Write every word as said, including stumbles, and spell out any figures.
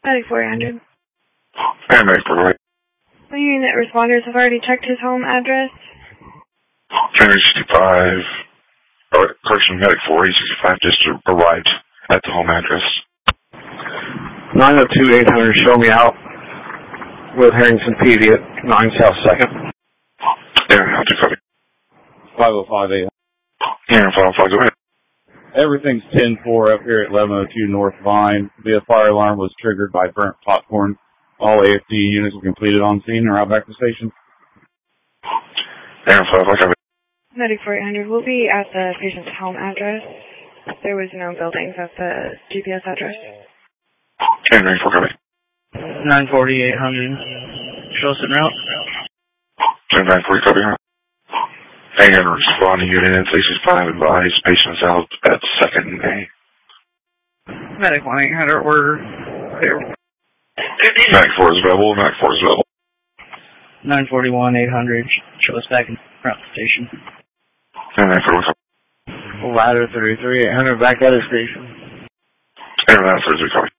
Medic four hundred. And Medic four hundred. The unit responders have already checked his home address. Henry sixty-five, or correction, Medic four eight sixty-five just arrived at the home address. nine oh two eight hundred, show me out with Harrington P D at nine South second. Aaron, how to copy? five oh five eight. Aaron, five oh five, go ahead. Everything's ten four up here at eleven oh two North Vine. The fire alarm was triggered by burnt popcorn. All A F D units were completed on scene and are out back to the station. Aaron, five oh five, Medic four hundred will be at the patient's home address. There was no buildings at the G P S address. Aaron, Medic four copy. nine forty eight hundred. Show us en route. Aaron, nine forty copy. Aaron, responding unit N sixty-five advised patients out at second and A. Medic one eight hundred, we're clear. Medic four is available. Medic four is available. nine forty-one eight hundred. Show us back in front of the station. Aaron, nine forty-one copy. Ladder thirty-three eight hundred, back at the station. Aaron, nine thirty-three copy.